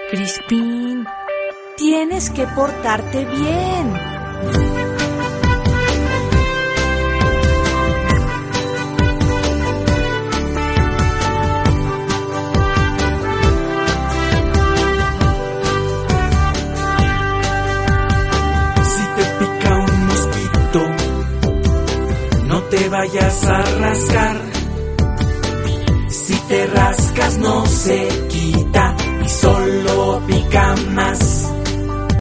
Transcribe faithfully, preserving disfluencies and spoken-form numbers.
Crispín, tienes que portarte bien. No te vayas a rascar. Si te rascas no se quita y solo pica más.